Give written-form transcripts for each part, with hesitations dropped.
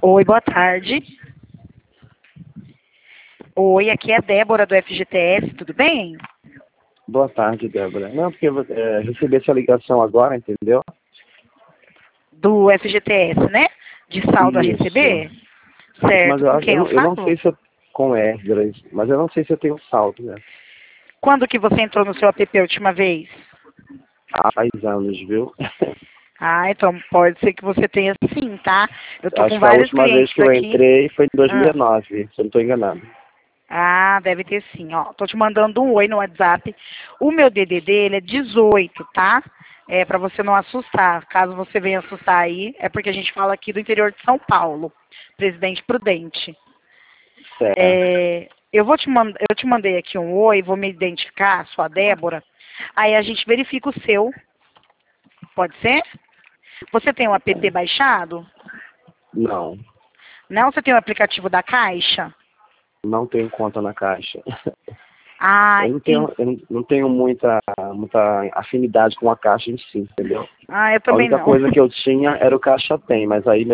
Oi, boa tarde. Oi, aqui é a Débora do FGTS, tudo bem? Boa tarde, Débora. Não, porque recebi essa ligação agora, entendeu? Do FGTS, né? De saldo a receber? Isso. Mas Certo, eu, com acho- quem eu eu não falo? sei se eu, com Esdras, mas eu não sei se eu tenho saldo, né? Quando que você entrou no seu app a última vez? Há faz anos, viu? Ah, então pode ser que você tenha sim, tá? Eu tô com Acho que a vários última vez clientes que eu aqui. entrei foi em Ah, 2009, se eu não estou enganado. deve ter sim, ó. Tô te mandando um oi no WhatsApp. O meu DDD, ele é 18, tá? É pra você não assustar. Caso você venha assustar aí, é porque a gente fala aqui do interior de São Paulo. Presidente Prudente. Certo. Eu te mandei aqui um oi, vou me identificar, sou a Débora. Aí a gente verifica o seu, pode ser? Você tem o app baixado? Não, Não, você tem o aplicativo da Caixa? não tenho conta na Caixa. Ah, Eu não tenho muita afinidade com a Caixa em si, entendeu? eu A também única não. coisa que eu tinha era o Caixa Tem, mas aí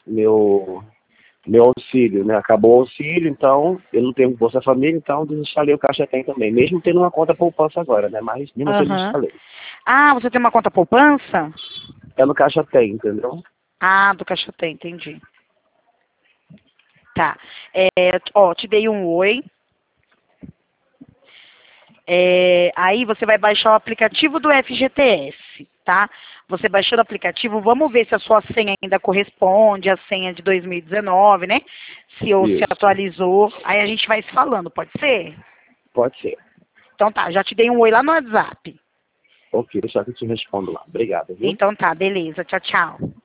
meu auxílio, né? Acabou o auxílio, então eu não tenho Bolsa Família, então desinstalei o Caixa Tem também, mesmo tendo uma conta poupança agora, né? Mas mesmo assim eu Aham. desinstalei. Ah, você tem uma conta poupança? É no Caixa Tem, entendeu? Ah, do Caixa tem, entendi. Tá. Ó, te dei um oi. Aí você vai baixar o aplicativo do FGTS, tá? Você baixou o aplicativo, vamos ver se a sua senha ainda corresponde à senha de 2019, né? Se Isso. atualizou. Aí a gente vai se falando, pode ser? Pode ser. Então tá, já te dei um oi lá no WhatsApp. Ok, deixa que eu te respondo lá. Obrigado, viu? Então tá, beleza. Tchau, tchau.